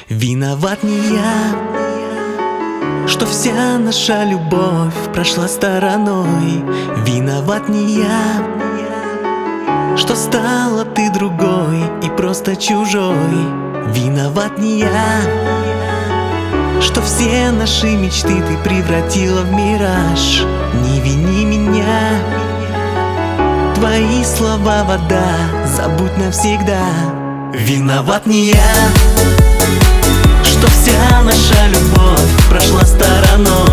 Виноват не я, что вся наша любовь прошла стороной. Виноват не я, что стала ты другой и просто чужой. Виноват не я, что все наши мечты ты превратила в мираж. Не вини меня, твои слова вода, забудь навсегда. Виноват не я, что вся наша любовь прошла стороной.